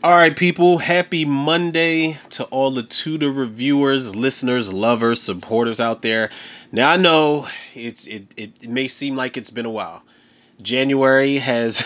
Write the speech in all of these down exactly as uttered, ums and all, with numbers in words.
All right, people. Happy Monday to all the Tudor reviewers, listeners, lovers, supporters out there. Now I know it's it, it, it may seem like it's been a while. January has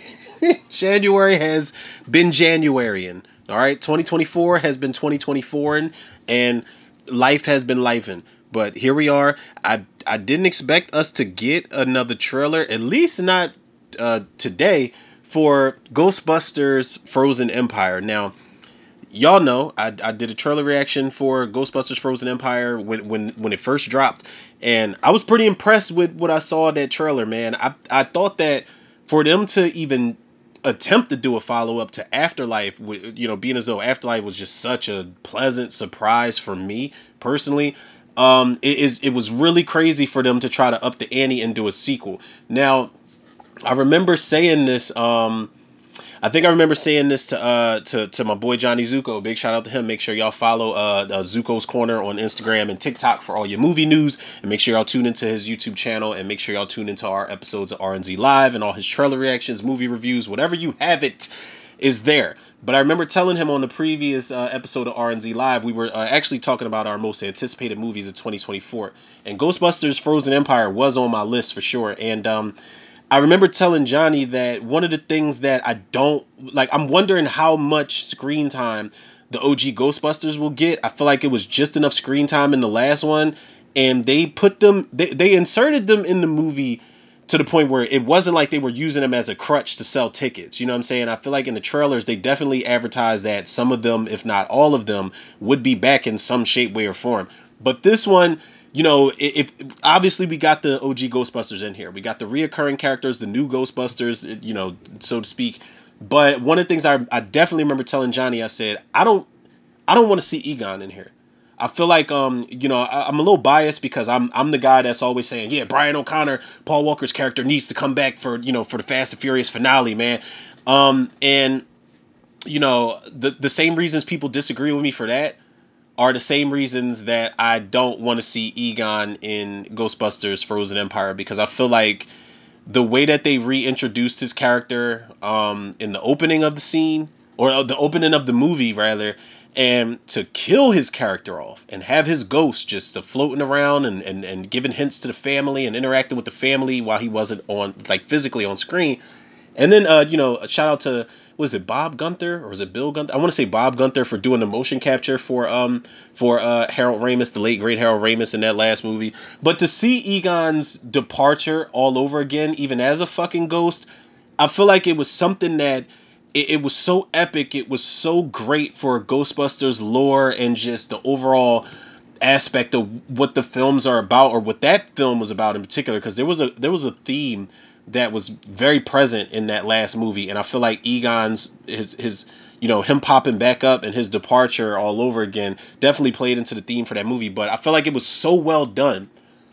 January has been Januaryan. All right, twenty twenty-four has been twenty twenty-four, and life has been lifing. But here we are. I I didn't expect us to get another trailer, at least not uh, today, for Ghostbusters Frozen Empire. Now, y'all know I, I did a trailer reaction for Ghostbusters Frozen Empire when, when when it first dropped, and I was pretty impressed with what I saw in that trailer, man. I I thought that for them to even attempt to do a follow up to Afterlife, you know, being as though Afterlife was just such a pleasant surprise for me personally. Um, it is it was really crazy for them to try to up the ante and do a sequel. Now, I remember saying this. Um, I think I remember saying this to uh to, to my boy Johnny Zuko. Big shout out to him. Make sure y'all follow uh, uh Zuko's Corner on Instagram and TikTok for all your movie news. And make sure y'all tune into his YouTube channel. And make sure y'all tune into our episodes of R N Z Live and all his trailer reactions, movie reviews, whatever you have it is there. But I remember telling him on the previous uh, episode of R N Z Live, we were uh, actually talking about our most anticipated movies of twenty twenty-four. And Ghostbusters Frozen Empire was on my list for sure. And um I remember telling Johnny that one of the things that I don't like, I'm wondering how much screen time the O G Ghostbusters will get. I feel like it was just enough screen time in the last one, and they put them, they, they inserted them in the movie to the point where it wasn't like they were using them as a crutch to sell tickets. You know what I'm saying? I feel like in the trailers, they definitely advertised that some of them, if not all of them, would be back in some shape, way, or form. But this one, you know, if, if obviously we got the O G Ghostbusters in here, we got the reoccurring characters, the new Ghostbusters, you know, so to speak. But one of the things I, I definitely remember telling Johnny, I said, I don't, I don't want to see Egon in here. I feel like um you know I, I'm a little biased because I'm I'm the guy that's always saying, yeah, Brian O'Connor, Paul Walker's character needs to come back for, you know, for the Fast and Furious finale, man. Um and you know the the same reasons people disagree with me for that are the same reasons that I don't want to see Egon in Ghostbusters Frozen Empire, because I feel like the way that they reintroduced his character um, in the opening of the scene, or the opening of the movie rather, and to kill his character off and have his ghost just uh, floating around and, and, and giving hints to the family and interacting with the family while he wasn't on, like, physically on screen. And then, uh, you know, a shout out to, was it Bob Gunther or was it Bill Gunther? I want to say Bob Gunther for doing the motion capture for um for uh Harold Ramis, the late great Harold Ramis in that last movie. But to see Egon's departure all over again, even as a fucking ghost, I feel like it was something that it, it was so epic. It was so great for Ghostbusters lore and just the overall aspect of what the films are about, or what that film was about in particular, because there was a there was a theme that was very present in that last movie, and I feel like Egon's his his you know, him popping back up and his departure all over again definitely played into the theme for that movie. But I feel like it was so well done,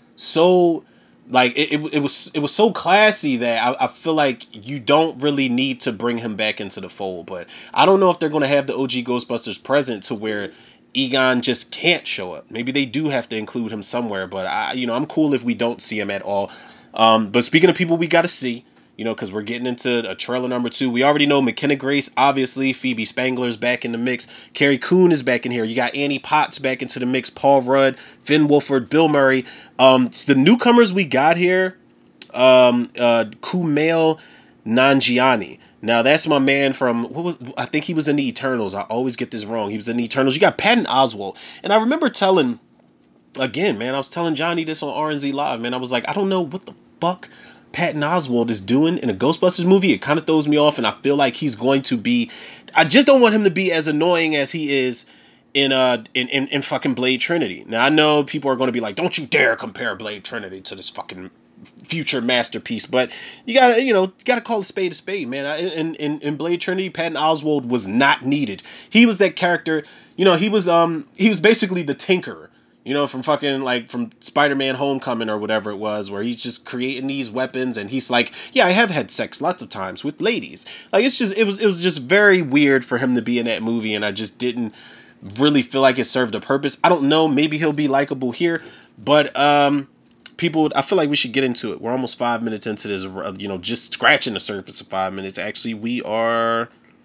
so like it, it, it was it was so classy that I, I feel like you don't really need to bring him back into the fold. But I don't know if they're going to have the O G Ghostbusters present to where Egon just can't show up. Maybe they do have to include him somewhere, but I, you know, I'm cool if we don't see him at all. Um, but speaking of people we got to see, you know, because we're getting into a trailer number two. We already know McKenna Grace, obviously. Phoebe Spangler's back in the mix. Carrie Coon is back in here. You got Annie Potts back into the mix. Paul Rudd, Finn Wolford, Bill Murray. Um, it's the newcomers we got here. Um, uh, Kumail Nanjiani. Now that's my man from, what was, I think he was in the Eternals. I always get this wrong. He was in the Eternals. You got Patton Oswalt, and I remember telling, again, man, I was telling Johnny this on R N Z Live, man. I was like, I don't know what the fuck Patton Oswalt is doing in a Ghostbusters movie. It kind of throws me off, and I feel like he's going to be. I just don't want him to be as annoying as he is in uh in, in, in fucking Blade Trinity. Now I know people are going to be like, don't you dare compare Blade Trinity to this fucking future masterpiece, but you gotta, you know, you gotta call a spade a spade, man. In in in Blade Trinity, Patton Oswalt was not needed. He was that character, you know. He was um he was basically the Tinkerer, you know, from fucking like from Spider-Man Homecoming or whatever it was, where he's just creating these weapons, and he's like, yeah, I have had sex lots of times with ladies. Like, it's just it was it was just very weird for him to be in that movie, and I just didn't really feel like it served a purpose. I don't know, maybe he'll be likable here, but um people, I feel like we should get into it. We're almost five minutes into this, you know, just scratching the surface of five minutes. Actually, we are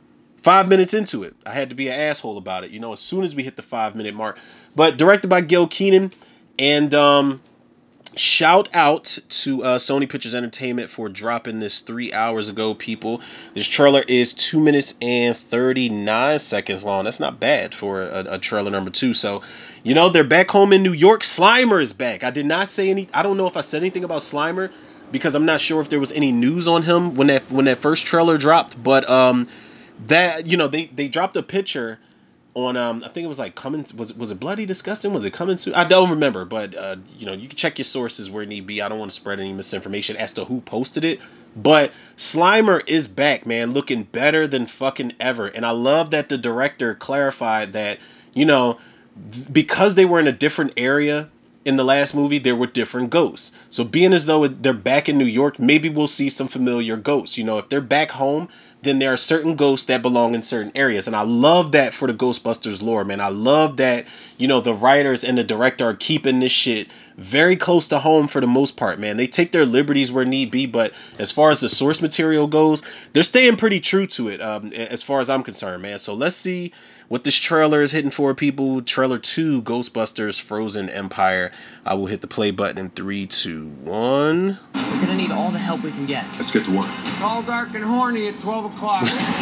Five minutes into it, I had to be an asshole about it. You know, as soon as we hit the five minute mark. But directed by Gil Keenan, and um, shout out to uh, Sony Pictures Entertainment for dropping this three hours ago, people. This trailer is two minutes and thirty-nine seconds long. That's not bad for a, a trailer number two. So, you know, they're back home in New York. Slimer is back. I did not say any. I don't know if I said anything about Slimer because I'm not sure if there was any news on him when that when that first trailer dropped. But um, that you know they they dropped a picture on um I think it was like coming was was it Bloody Disgusting, was it coming to, I don't remember, but uh you know you can check your sources where need be. I don't want to spread any misinformation as to who posted it, but Slimer is back, man, looking better than fucking ever. And I love that the director clarified that, you know, because they were in a different area in the last movie, there were different ghosts. So being as though they're back in New York, maybe we'll see some familiar ghosts. You know, if they're back home, then there are certain ghosts that belong in certain areas. And I love that for the Ghostbusters lore, man. I love that, you know, the writers and the director are keeping this shit very close to home for the most part, man. They take their liberties where need be, but as far as the source material goes, they're staying pretty true to it, um, as far as I'm concerned, man. So let's see what this trailer is hitting for, people. Trailer two, Ghostbusters Frozen Empire. I will hit the play button in three, two, one. We're gonna need all the help we can get. Let's get to work. It's all dark and horny at twelve o'clock.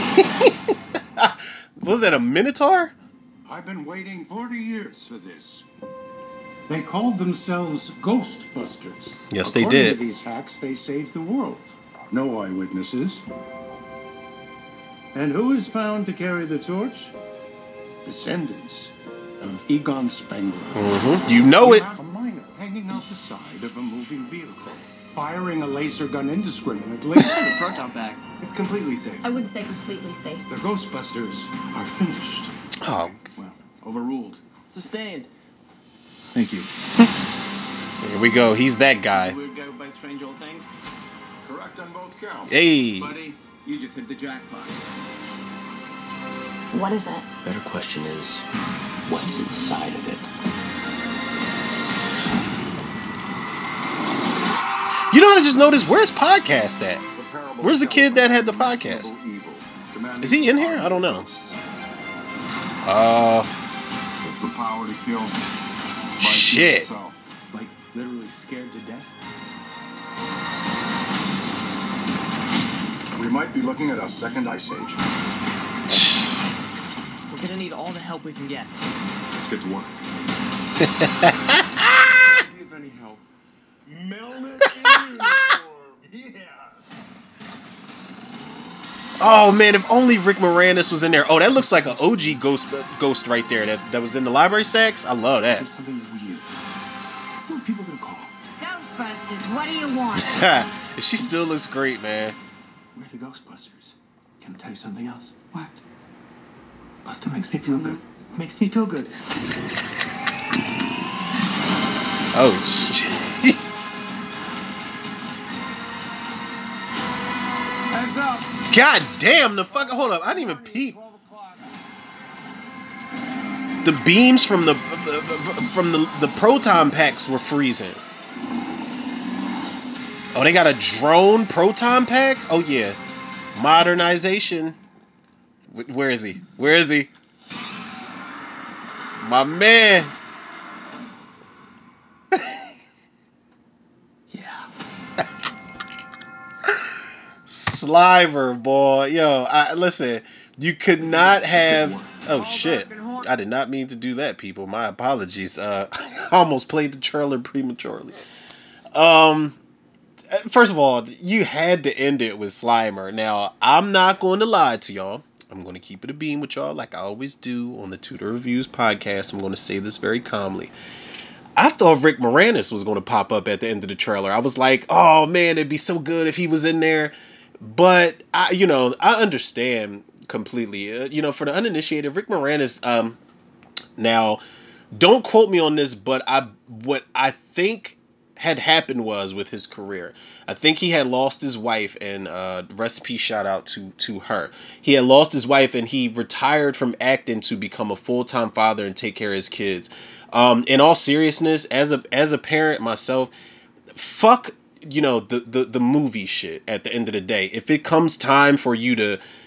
Was that a Minotaur? I've been waiting forty years for this. They called themselves Ghostbusters. Yes, they According did. to these hacks, they saved the world. No eyewitnesses. And who is found to carry the torch? Descendants of Egon Spengler. Mm-hmm. You know it. A miner hanging out the side of a moving vehicle, firing a laser gun indiscriminately. The proton pack. It's completely safe. I wouldn't say completely safe. The Ghostbusters are finished. Oh, Well, overruled. Sustained. Thank you. here we go. He's that guy. Weird guy who buys strange old things. Correct on both counts. Hey. Buddy, you just hit the jackpot. What is it? Better question is, what's inside of it? You know what I just noticed? Where's podcast at? Where's the kid that had the podcast? Is he in here? I don't know. Uh, With the power to kill. shit. Like, literally scared to death? We might be looking at a second ice age. We're gonna need all the help we can get. Let's get to work. Give any help. Melnick in uniform. Yeah. Oh man, if only Rick Moranis was in there. Oh, that looks like an O G ghost ghost right there. That that was in the library stacks. I love There's that. something weird. Who are people gonna call? Ghostbusters, what do you want? She still looks great, man. We're the Ghostbusters. Can I tell you something else? What? Buster makes me feel good. Makes me feel good. Oh shit. Heads up. God damn, the fuck. Hold up, I didn't even peep. twelve o'clock. The beams from the from the the proton packs were freezing. Oh, they got a drone proton pack? Oh yeah. Modernization. Where is he? Where is he? My man. Yeah. Sliver, boy. Yo, I listen, you could not have. Oh shit. I did not mean to do that, people. My apologies. Uh I almost played the trailer prematurely. Um First of all, you had to end it with Slimer. Now, I'm not going to lie to y'all. I'm going to keep it a beam with y'all like I always do on the Tudor Reviews podcast. I'm going to say this very calmly. I thought Rick Moranis was going to pop up at the end of the trailer. I was like, oh man, it'd be so good if he was in there. But, I, you know, I understand completely. Uh, you know, for the uninitiated, Rick Moranis, um, now, don't quote me on this, but I what I think had happened was with his career. I think he had lost his wife, and uh, recipe shout out to to her. He had lost his wife, and he retired from acting to become a full time father and take care of his kids. Um, in all seriousness, as a as a parent myself, fuck you know the, the the movie shit. At the end of the day, if it comes time for you to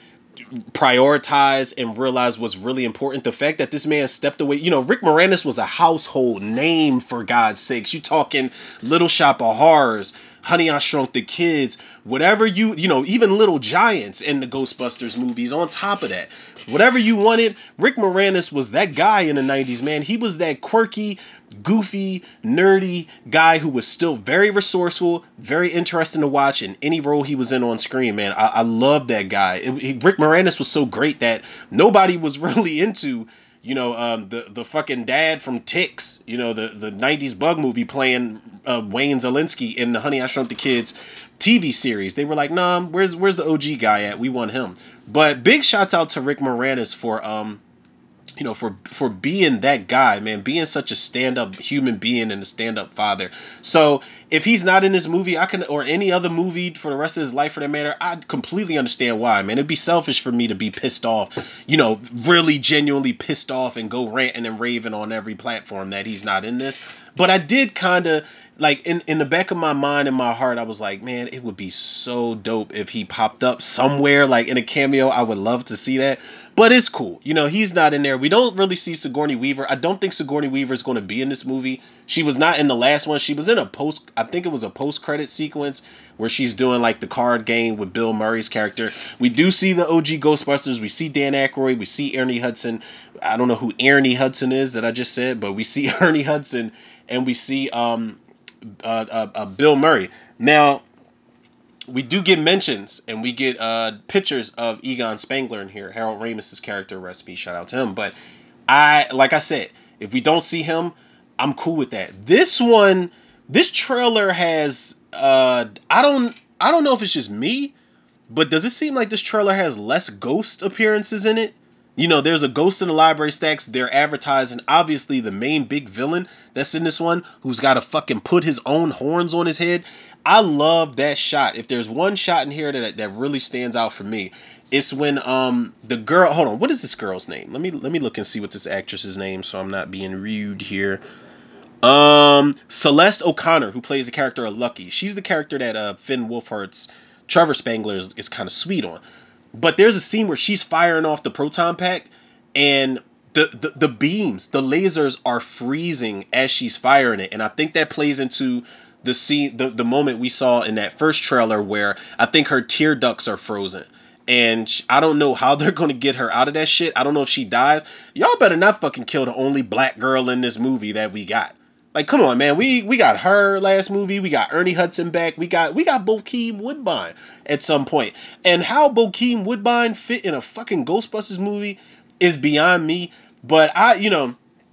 prioritize and realize what's really important. The fact that this man stepped away, you know, Rick Moranis was a household name, for God's sakes. You talking Little Shop of Horrors, Honey, I Shrunk the Kids, whatever you, you know, even Little Giants in the Ghostbusters movies on top of that. Whatever you wanted, Rick Moranis was that guy in the nineties, man. He was that quirky, goofy, nerdy guy who was still very resourceful, very interesting to watch in any role he was in on screen, man. I, I love that guy. It, he, Rick Moranis was so great that nobody was really into, you know, um, the the fucking dad from Ticks, you know, the the nineties bug movie playing uh, Wayne Zelinsky in the Honey, I Shrunk the Kids T V series. They were like, nah, where's where's the O G guy at? We want him. But big shouts out to Rick Moranis for um you know, for for being that guy, man, being such a stand-up human being and a stand-up father. So if he's not in this movie, I can, or any other movie for the rest of his life for that matter, I completely understand why, man. It'd be selfish for me to be pissed off, you know, really genuinely pissed off and go ranting and raving on every platform that he's not in this. But I did kind of, like, in, in the back of my mind and my heart, I was like, man, it would be so dope if he popped up somewhere, like in a cameo. I would love to see that. But it's cool. You know, he's not in there. We don't really see Sigourney Weaver. I don't think Sigourney Weaver is going to be in this movie. She was not in the last one. She was in a post, I think it was a post-credit sequence where she's doing like the card game with Bill Murray's character. We do see the O G Ghostbusters. We see Dan Aykroyd. We see Ernie Hudson. I don't know who Ernie Hudson is that I just said, but we see Ernie Hudson and we see um uh, uh, uh Bill Murray. Now, we do get mentions and we get uh pictures of Egon Spangler in here. Harold Ramis's character, recipe, shout out to him. But I, like I said, if we don't see him, I'm cool with that. This one, this trailer has uh I don't I don't know if it's just me, but does it seem like this trailer has less ghost appearances in it? You know, there's a ghost in the library stacks. They're advertising, obviously, the main big villain that's in this one, who's got to fucking put his own horns on his head. I love that shot. If there's one shot in here that that really stands out for me, it's when um the girl. Hold on, what is this girl's name? Let me let me look and see what this actress's name, so I'm not being rude here. Um, Celeste O'Connor, who plays the character of Lucky. She's the character that uh Finn Wolfhard's Trevor Spangler is, is kind of sweet on. But there's a scene where she's firing off the proton pack, and the, the the beams, the lasers are freezing as she's firing it, and I think that plays into the scene, the, the moment we saw in that first trailer where I think her tear ducts are frozen. And I don't know how they're going to get her out of that shit. I don't know if she dies. Y'all better not fucking kill the only black girl in this movie that we got. Like, come on, man. We we got her last movie. We got Ernie Hudson back. We got we got Bokeem Woodbine at some point. And how Bokeem Woodbine fit in a fucking Ghostbusters movie is beyond me. But I, you know,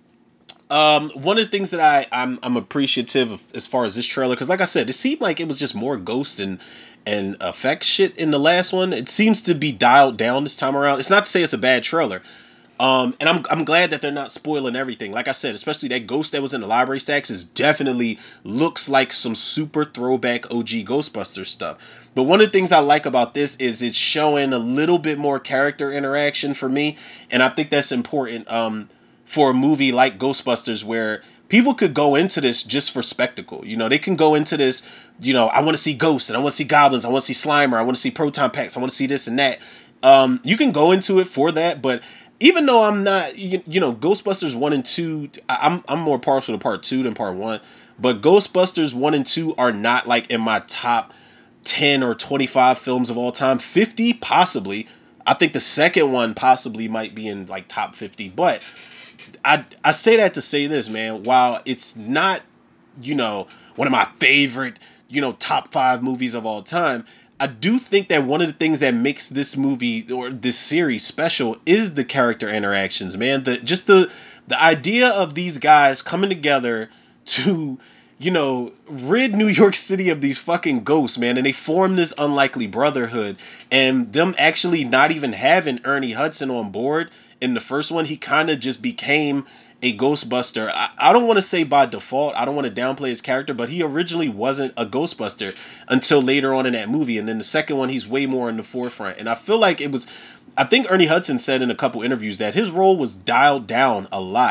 um, one of the things that I I'm I'm appreciative of as far as this trailer, because like I said, it seemed like it was just more ghost and and effects shit in the last one. It seems to be dialed down this time around. It's not to say it's a bad trailer. Um, and I'm I'm glad that they're not spoiling everything. Like I said, especially that ghost that was in the library stacks is definitely looks like some super throwback O G Ghostbusters stuff. But one of the things I like about this is it's showing a little bit more character interaction for me, and I think that's important um, for a movie like Ghostbusters where people could go into this just for spectacle. You know, they can go into this, you know, I want to see ghosts and I want to see goblins, I want to see Slimer, I want to see proton packs, I want to see this and that. Um, you can go into it for that, but even though I'm not, you, you know, Ghostbusters one and two, I'm I'm more partial to part two than part one. But Ghostbusters one and two are not like in my top ten or twenty-five films of all time. fifty, possibly. I think the second one possibly might be in like top fifty. But I I say that to say this, man. While it's not, you know, one of my favorite, you know, top five movies of all time, I do think that one of the things that makes this movie or this series special is the character interactions, man. The just the the idea of these guys coming together to, you know, rid New York City of these fucking ghosts, man, and they form this unlikely brotherhood, and them actually not even having Ernie Hudson on board in the first one, he kind of just became a Ghostbuster. I, I don't want to say by default. I don't want to downplay his character, but he originally wasn't a Ghostbuster until later on in that movie. And then the second one, he's way more in the forefront. And I feel like it was, I think Ernie Hudson said in a couple interviews that his role was dialed down a lot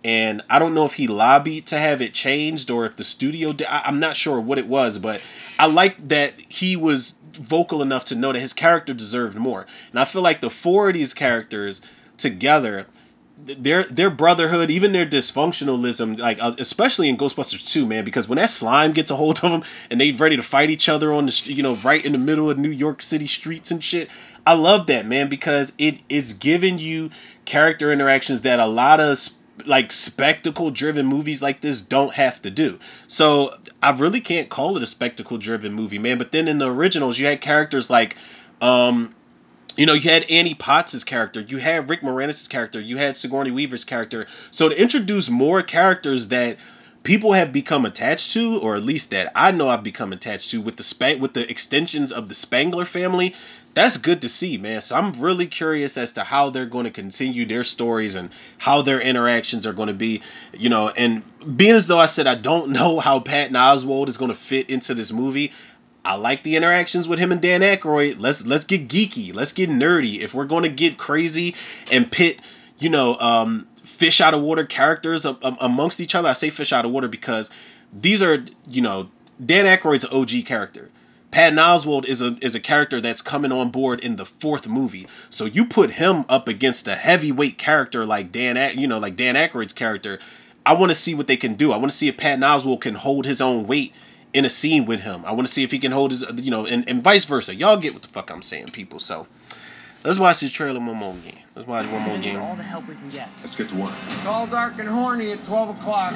and I don't know if he lobbied to have it changed or if the studio did. I, I'm not sure what it was, but I like that he was vocal enough to know that his character deserved more. And I feel like the four of these characters together, their their brotherhood, even their dysfunctionalism, like uh, especially in Ghostbusters two, man, because when that slime gets a hold of them and they ready to fight each other on the st- you know right in the middle of New York City streets and shit, I love that, man, because it is giving you character interactions that a lot of sp- like spectacle driven movies like this don't have to do. So I really can't call it a spectacle driven movie, man. But then in the originals, you had characters like um you know, you had Annie Potts' character, you had Rick Moranis' character, you had Sigourney Weaver's character. So to introduce more characters that people have become attached to, or at least that I know I've become attached to with the span with the extensions of the Spangler family, that's good to see, man. So I'm really curious as to how they're going to continue their stories and how their interactions are going to be, you know, and being as though I said I don't know how Patton Oswalt is going to fit into this movie, I like the interactions with him and Dan Aykroyd. Let's let's get geeky. Let's get nerdy. If we're going to get crazy and pit, you know, um, fish out of water characters a- a- amongst each other. I say fish out of water because these are, you know, Dan Aykroyd's an O G character. Patton Oswalt is a is a character that's coming on board in the fourth movie. So you put him up against a heavyweight character like Dan, A- you know, like Dan Aykroyd's character. I want to see what they can do. I want to see if Patton Oswalt can hold his own weight in a scene with him. I want to see if he can hold his, you know, and, and vice versa. Y'all get what the fuck I'm saying, people. So let's watch this trailer one more game. Let's watch one We're more gonna need game. all the help we can get. Let's get to work. It's all dark and horny at twelve o'clock.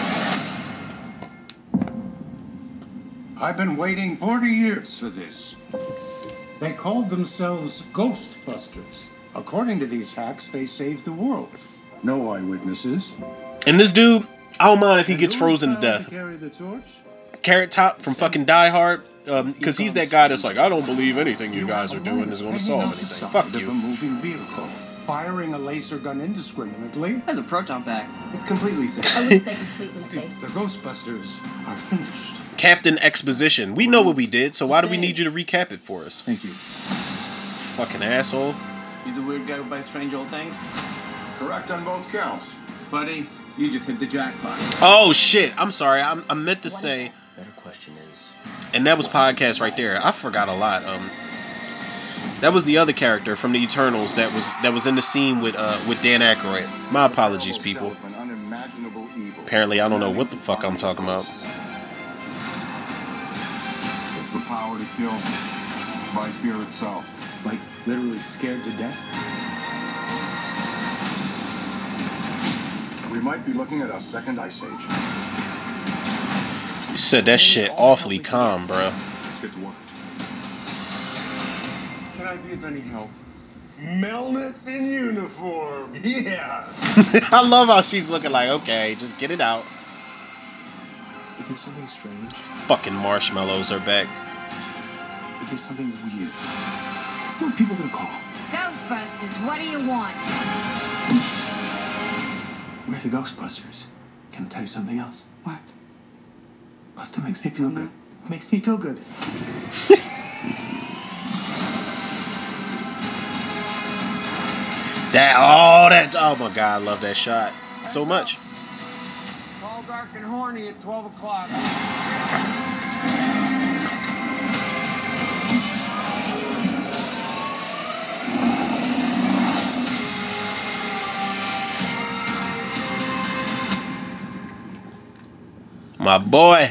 I've been waiting forty years for this. They called themselves Ghostbusters. According to these hacks, they saved the world. No eyewitnesses. And this dude, I don't mind if he And gets who's frozen to bound death. carry the torch? Carrot Top from fucking Die Hard, um, because he's that guy that's like, I don't believe anything you You guys are have a doing lighter is going to hanging solve off the anything. side Fuck of a you. moving vehicle, firing a laser gun indiscriminately. Has a proton pack. It's completely safe. I would say completely safe. The Ghostbusters are finished. Captain Exposition. We know what we did, so why do we need you to recap it for us? Thank you. Fucking asshole. You the weird guy who buys strange old things? Correct on both counts. Buddy, you just hit the jackpot. Oh shit, I'm sorry. I, I meant to What is say, that? Better question is, and that was podcast right there. I forgot a lot. Um, that was the other character from the Eternals that was that was in the scene with uh with Dan Aykroyd. My apologies, people. Apparently, I don't know what the fuck I'm talking about. It's the power to kill by fear itself. like, literally scared to death? We might be looking at a second ice age. You said that shit awfully calm, bro. Let's get to work. Can I be of any help? Melnitz in uniform. Yeah. I love how she's looking like, okay, just get it out. If there's something strange, Fucking marshmallows are back. if there's something weird, who are people gonna call? Ghostbusters, what do you want? We're the Ghostbusters. Can I tell you something else? What? Buster makes me feel good. Makes me feel good. That, oh, that, oh my god, I love that shot so much. It's all dark and horny at twelve o'clock. My boy.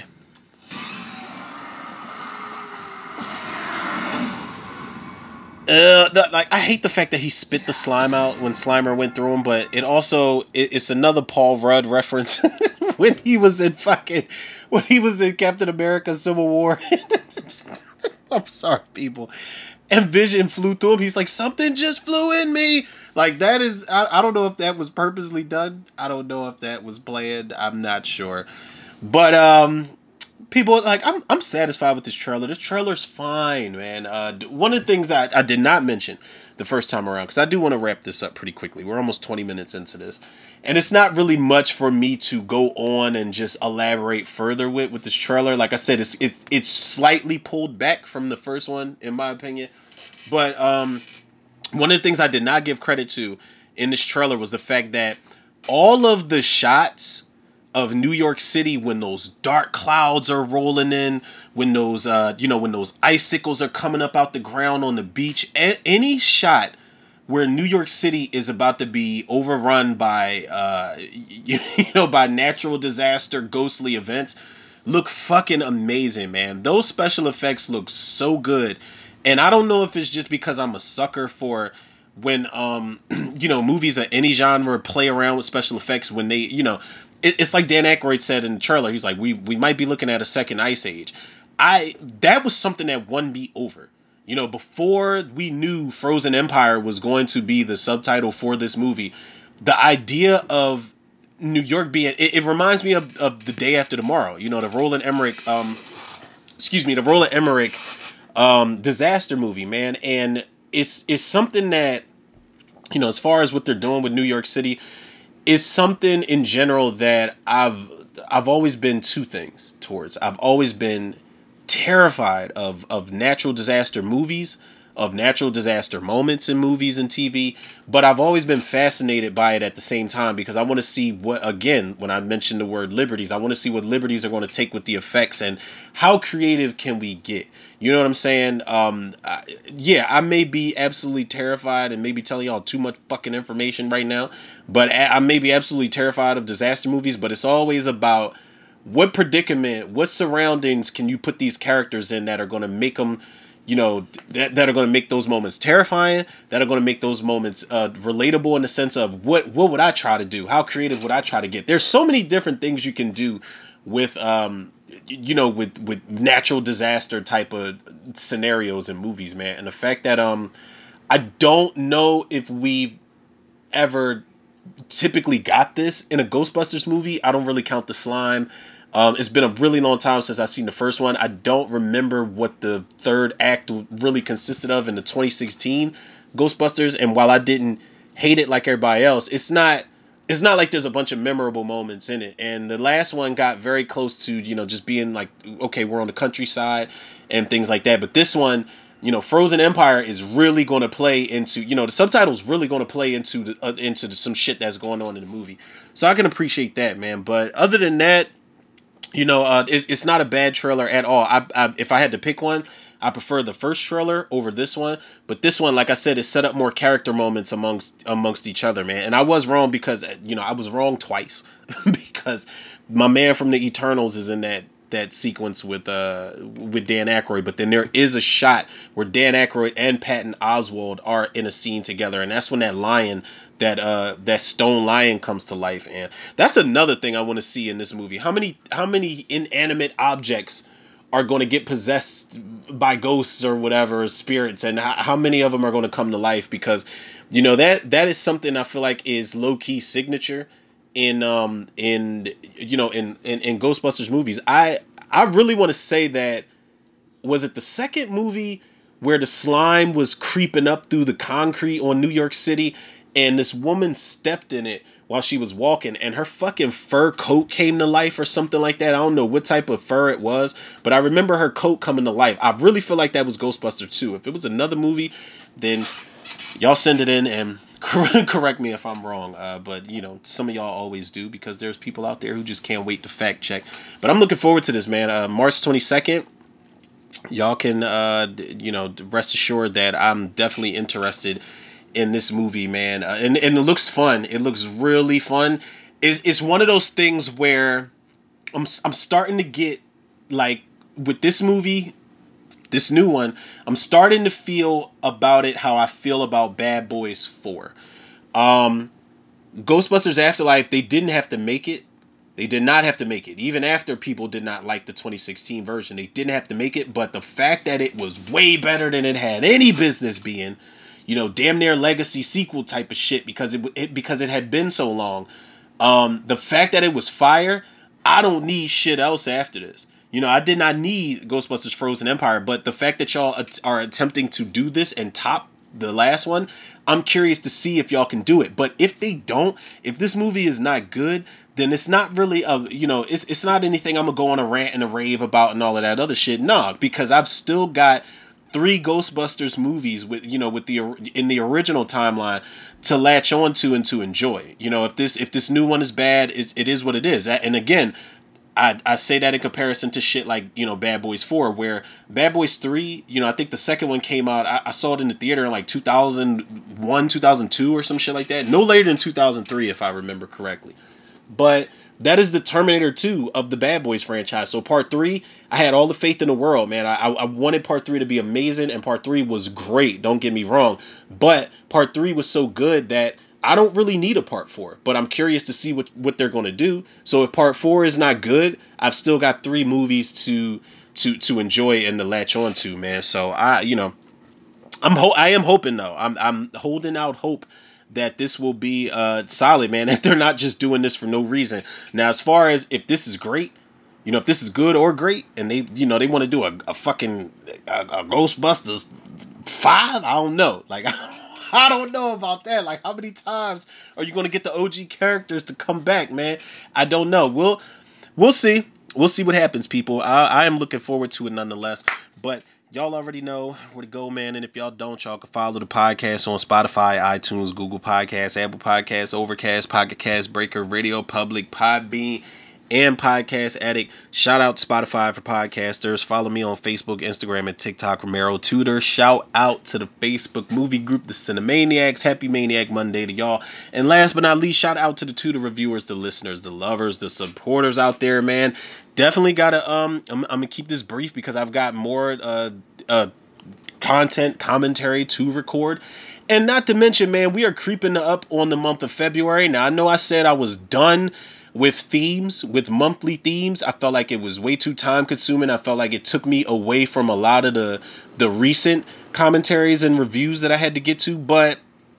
Uh, the, like I hate the fact that he spit the slime out when Slimer went through him, but it also it, it's another Paul Rudd reference when he was in fucking when he was in Captain America: Civil War. I'm sorry, people. And Vision flew through him. He's like, something just flew in me. Like that is, I, I don't know if that was purposely done. I don't know if that was planned. I'm not sure. But um, people like I'm I'm satisfied with this trailer. This trailer's fine, man. Uh, one of the things I, I did not mention the first time around, because I do want to wrap this up pretty quickly. We're almost twenty minutes into this, and it's not really much for me to go on and just elaborate further with with this trailer. Like I said, it's it's it's slightly pulled back from the first one, in my opinion. But um, one of the things I did not give credit to in this trailer was the fact that all of the shots of New York City when those dark clouds are rolling in, when those uh you know when those icicles are coming up out the ground on the beach, a- any shot where New York City is about to be overrun by uh you, you know by natural disaster, ghostly events, look fucking amazing, man. Those special effects look so good. And I don't know if it's just because I'm a sucker for when um you know movies of any genre play around with special effects when they you know it, it's like Dan Aykroyd said in the trailer. He's like, we we might be looking at a second ice age. I That was something that won me over. You know, before we knew Frozen Empire was going to be the subtitle for this movie, the idea of New York being it, it reminds me of, of The Day After Tomorrow. You know, the Roland Emmerich um excuse me, the Roland Emmerich um disaster movie, man. And it's it's something that, you know, as far as what they're doing with New York City, is something in general that I've I've always been two things towards. I've always been terrified of of natural disaster movies, of natural disaster moments in movies and T V, but I've always been fascinated by it at the same time because I want to see what, again, when I mentioned the word liberties, I want to see what liberties are going to take with the effects and how creative can we get. You know what I'm saying? Um, I, yeah, I may be absolutely terrified and maybe telling y'all too much fucking information right now, but I may be absolutely terrified of disaster movies. But it's always about what predicament, what surroundings can you put these characters in that are going to make them, you know, that, that are going to make those moments terrifying, that are going to make those moments uh, relatable in the sense of what what would I try to do? How creative would I try to get? There's so many different things you can do with um you know with with natural disaster type of scenarios in movies, man. And the fact that um I don't know if we've ever typically got this in a Ghostbusters movie. I don't really count the slime. Um, it's been a really long time since I've seen the first one. I don't remember what the third act really consisted of in the twenty sixteen Ghostbusters. And while I didn't hate it like everybody else, it's not it's not like there's a bunch of memorable moments in it. And the last one got very close to, you know, just being like, okay, we're on the countryside and things like that. But this one, you know, Frozen Empire is really going to play into, you know, the subtitles really going to play into the uh, into the, some shit that's going on in the movie. So I can appreciate that, man. But other than that, you know, uh, it's, it's not a bad trailer at all. I, I if I had to pick one, I prefer the first trailer over this one. But this one, like I said, it set up more character moments amongst amongst each other, man. And I was wrong because, you know, I was wrong twice because my man from the Eternals is in that that sequence with uh with Dan Aykroyd, but then there is a shot where Dan Aykroyd and Patton Oswalt are in a scene together, and that's when that lion, that uh that stone lion, comes to life. And that's another thing I want to see in this movie. How many how many inanimate objects are going to get possessed by ghosts or whatever, or spirits, and how, how many of them are going to come to life? Because, you know, that that is something I feel like is low key signature in um in you know in in, in Ghostbusters movies. I I really want to say that, was it the second movie where the slime was creeping up through the concrete on New York City, and this woman stepped in it while she was walking, and her fucking fur coat came to life or something like that. I don't know what type of fur it was, but I remember her coat coming to life. I really feel like that was Ghostbusters two. If it was another movie, then y'all send it in and correct me if I'm wrong. Uh, but, you know, some of y'all always do, because there's people out there who just can't wait to fact check. But I'm looking forward to this, man. Uh, March twenty-second. Y'all can, uh, you know, rest assured that I'm definitely interested in this movie, man. Uh, and, and it looks fun. It looks really fun. It's, it's one of those things where I'm, I'm starting to get, like, with this movie, this new one, I'm starting to feel about it how I feel about Bad Boys four. Um, Ghostbusters Afterlife, they didn't have to make it. They did not have to make it. Even after people did not like the twenty sixteen version, they didn't have to make it. But the fact that it was way better than it had any business being, you know, damn near legacy sequel type of shit, because it, it because it had been so long. Um, the fact that it was fire, I don't need shit else after this. You know, I did not need Ghostbusters Frozen Empire, but the fact that y'all are attempting to do this and top the last one, I'm curious to see if y'all can do it. But if they don't, if this movie is not good, then it's not really a, you know, it's it's not anything I'm gonna go on a rant and a rave about and all of that other shit. Nah, because I've still got three Ghostbusters movies with you know with the in the original timeline to latch on to and to enjoy. You know, if this if this new one is bad, it's, it is what it is. And again, I, I say that in comparison to shit like, you know, Bad Boys four, where Bad Boys three, you know, I think the second one came out, I, I saw it in the theater in like two thousand one, two thousand two or some shit like that. No later than two thousand three, if I remember correctly. But that is the Terminator two of the Bad Boys franchise. So part three, I had all the faith in the world, man. I, I wanted part three to be amazing, and part three was great. Don't get me wrong. But part three was so good that I don't really need a part four. But I'm curious to see what, what they're going to do. So if part four is not good, I've still got three movies to to to enjoy and to latch on to, man. So I, you know, I'm ho- I am hoping though. I'm I'm holding out hope that this will be uh solid, man. That they're not just doing this for no reason. Now, as far as if this is great, you know, if this is good or great, and they, you know, they want to do a, a fucking a, a Ghostbusters five, I don't know. Like, I don't know about that. Like, how many times are you going to get the O G characters to come back, man? I don't know. We'll we'll see. We'll see what happens, people. I, I am looking forward to it nonetheless. But y'all already know where to go, man. And if y'all don't, y'all can follow the podcast on Spotify, iTunes, Google Podcasts, Apple Podcasts, Overcast, Pocket Cast, Breaker, Radio Public, Podbean, and Podcast Addict. Shout out to Spotify for podcasters. Follow me on Facebook, Instagram, and TikTok, Romero Tudor. Shout out to the Facebook movie group, the Cinemaniacs. Happy Maniac Monday to y'all. And last but not least, shout out to the Tudor reviewers, the listeners, the lovers, the supporters out there, man. Definitely gotta um I'm, I'm gonna keep this brief because I've got more uh uh content commentary to record. And not to mention, man, we are creeping up on the month of February. Now, I know I said I was done with themes, with monthly themes. I felt like it was way too time consuming. I felt like it took me away from a lot of the the recent commentaries and reviews that I had to get to. But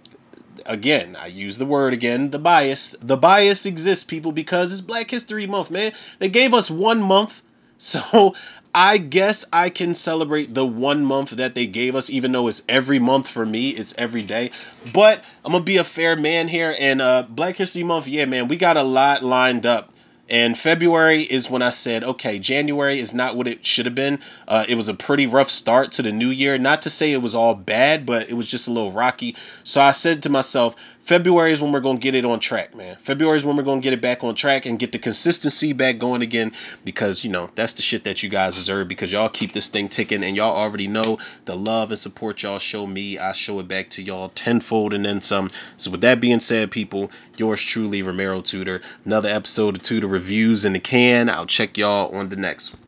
again, I use the word again, the bias. The bias exists, people, because it's Black History Month, man. They gave us one month, so I guess I can celebrate the one month that they gave us, even though it's every month for me. It's every day. But I'm going to be a fair man here, and uh, Black History Month, yeah, man, we got a lot lined up. And February is when I said, okay, January is not what it should have been. Uh, it was a pretty rough start to the new year. Not to say it was all bad, but it was just a little rocky. So I said to myself, February is when we're going to get it on track, man. February is when we're going to get it back on track and get the consistency back going again because, you know, that's the shit that you guys deserve because y'all keep this thing ticking and y'all already know the love and support y'all show me. I show it back to y'all tenfold and then some. So with that being said, people, yours truly, Romero Tudor. Another episode of Tudor Reviews in the can. I'll check y'all on the next one.